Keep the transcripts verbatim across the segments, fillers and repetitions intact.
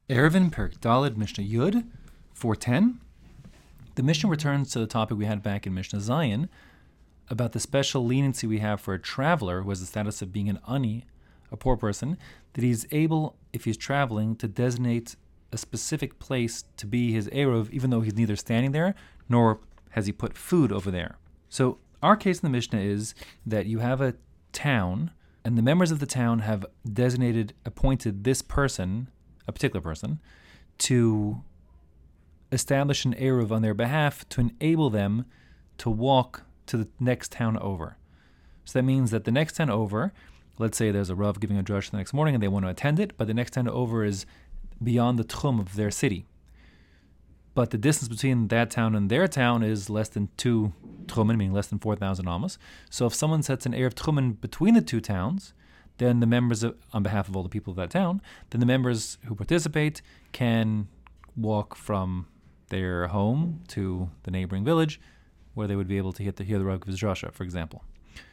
Erevin Perk Daled Mishnah Yud four ten. The Mishnah returns to the topic we had back in Mishnah Zion about the special leniency we have for a traveler who has the status of being an ani, a poor person, that he's able, if he's traveling, to designate a specific place to be his eruv, even though he's neither standing there nor has he put food over there. So our case in the Mishnah is that you have a town, and the members of the town have designated, appointed this person, a particular person, to establish an eruv on their behalf to enable them to walk to the next town over. So that means that the next town over, let's say there's a Rav giving a drush the next morning and they want to attend it, but the next town over is beyond the tchum of their city. But the distance between that town and their town is less than two tchumen, meaning less than four thousand amos. So if someone sets an eruv tchumen between the two towns, then the members, of, on behalf of all the people of that town, then the members who participate can walk from their home to the neighboring village, where they would be able to hit the, hear the Rav Giv's drasha, for example.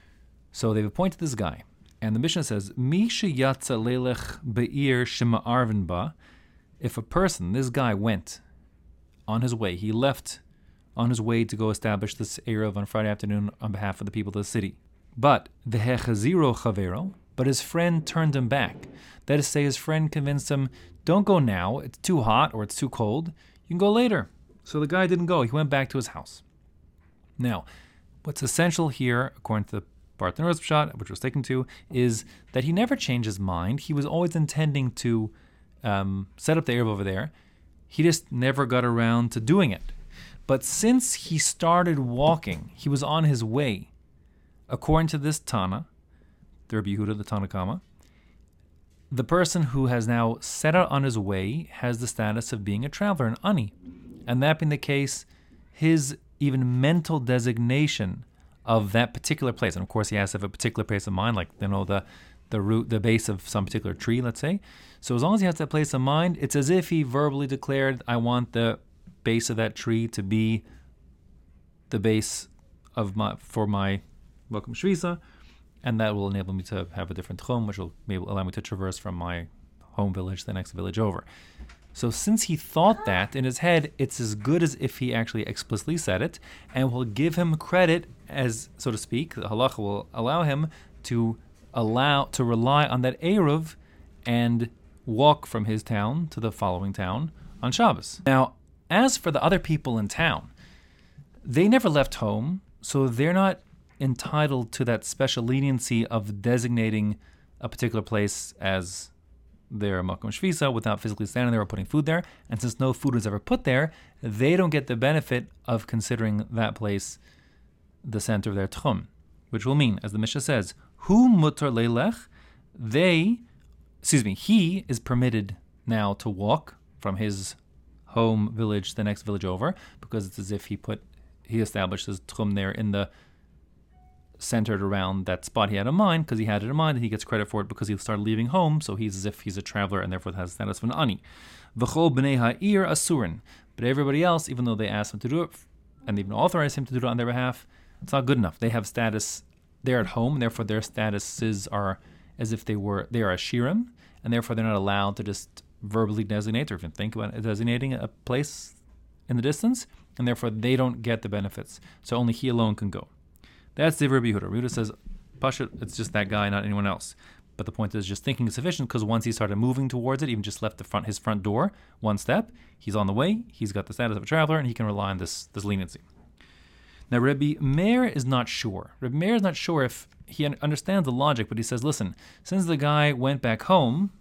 So they've appointed this guy. And the Mishnah says, Mi sheyatza lelech be'ir shema'arvin ba. If a person, this guy went on his way, he left on his way to go establish this eruv on Friday afternoon on behalf of the people of the city. But v'hechaziro chavero, but his friend turned him back. That is to say, his friend convinced him, don't go now, it's too hot or it's too cold, you can go later. So the guy didn't go, he went back to his house. Now, what's essential here, according to the Bartner's Pshat, which was taken to, is that he never changed his mind. He was always intending to um, set up the eruv over there. He just never got around to doing it. But since he started walking, he was on his way. According to this Tana, the Rabbi Yehuda, the Tana Kama, the person who has now set out on his way has the status of being a traveler, an ani. And that being the case, his even mental designation of that particular place, and of course he has to have a particular place of mind, like, you know, the the root, the base of some particular tree, let's say. So as long as he has that place of mind, it's as if he verbally declared, I want the base of that tree to be the base of my for my welcome shvisa, and that will enable me to have a different tchum, which will maybe allow me to traverse from my home village to the next village over. So since he thought that in his head, it's as good as if he actually explicitly said it, and will give him credit, as so to speak. The halacha will allow him to allow to rely on that eruv and walk from his town to the following town on Shabbos. Now, as for the other people in town, they never left home, so they're not entitled to that special leniency of designating a particular place as their makom shvisa without physically standing there or putting food there. And since no food was ever put there, they don't get the benefit of considering that place the center of their tchum, which will mean, as the Mishnah says, hu mutar leilech, they, excuse me, he is permitted now to walk from his home village to the next village over, because it's as if he put, he established his tchum there in the centered around that spot he had in mind, because he had it in mind, and he gets credit for it because he started leaving home, so he's as if he's a traveler and therefore has the status of an ani. V'chol b'nei ha'ir asurin. But everybody else, even though they asked him to do it, and even authorized him to do it on their behalf, it's not good enough. They have status, they're at home, and therefore their statuses are as if they were, they are ashirim, and therefore they're not allowed to just verbally designate or even think about designating a place in the distance, and therefore they don't get the benefits. So only he alone can go. That's the Rabbi Yehuda. Rabbi Yehuda says, Pashut, it's just that guy, not anyone else. But the point is, just thinking is sufficient, because once he started moving towards it, even just left the front, his front door, one step, he's on the way, he's got the status of a traveler, and he can rely on this, this leniency. Now, Rabbi Meir is not sure. Rabbi Meir is not sure if he understands the logic, but he says, listen, since the guy went back home,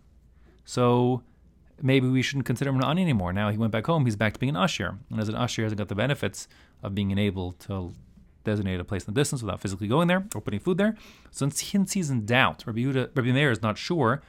so maybe we shouldn't consider him an ani anymore. Now he went back home, he's back to being an ashir. And as an ashir, he hasn't got the benefits of being able to designate a place in the distance without physically going there or putting food there. So since he's in doubt, Rabbi, Yehuda, Rabbi Meir is not sure.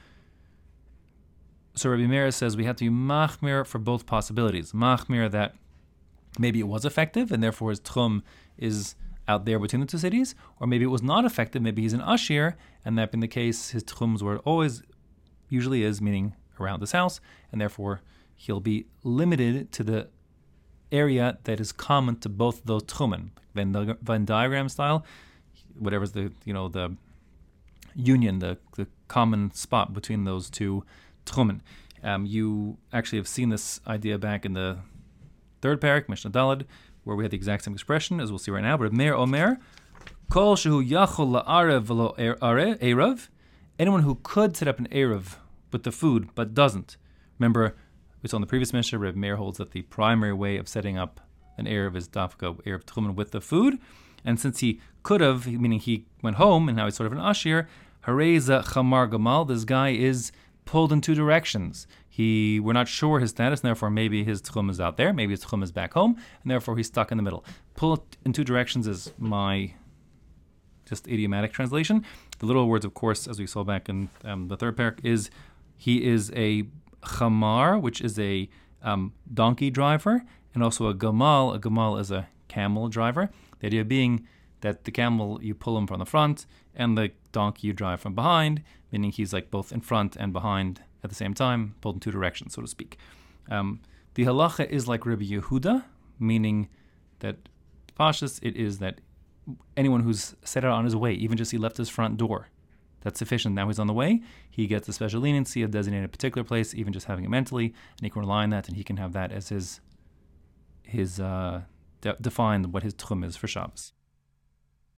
So Rabbi Meir says we have to be machmir for both possibilities. Machmir that maybe it was effective and therefore his tchum is out there between the two cities, or maybe it was not effective, maybe he's an ashir, and that being the case, his tchums were always, usually is, meaning around his house, and therefore he'll be limited to the area that is common to both those tchumen. Venn, Venn diagram style, whatever's the, you know, the union, the, the common spot between those two tchumen. Um, you actually have seen this idea back in the third parak, Mishnah Daled, where we had the exact same expression, as we'll see right now. But Meir Omer, Kol shehu yachol la'arev v'lo erev, anyone who could set up an erev with the food but doesn't. Remember, we saw in the previous Mishnah, Reb Meir holds that the primary way of setting up an erev is dafka erev tchumen with the food, and since he could have, meaning he went home and now he's sort of an ashir, hareza chamar gamal, this guy is pulled in two directions. He, we're not sure his status, and therefore maybe his tchum is out there, maybe his tchum is back home, and therefore he's stuck in the middle. Pull in two directions is my just idiomatic translation. The literal words, of course, as we saw back in um, the third parak, is he is a chamar, which is a um, donkey driver, and also a gamal. A gamal is a camel driver. The idea being that the camel, you pull him from the front, and the donkey you drive from behind, meaning he's like both in front and behind at the same time, pulled in two directions, so to speak. Um, the halacha is like Rabbi Yehuda, meaning that Pashas, it is that anyone who's set out on his way, even just he left his front door, that's sufficient. Now he's on the way, he gets a special leniency of designating a particular place, even just having it mentally, and he can rely on that, and he can have that as his, his uh, de- define what his tchum is for Shabbos.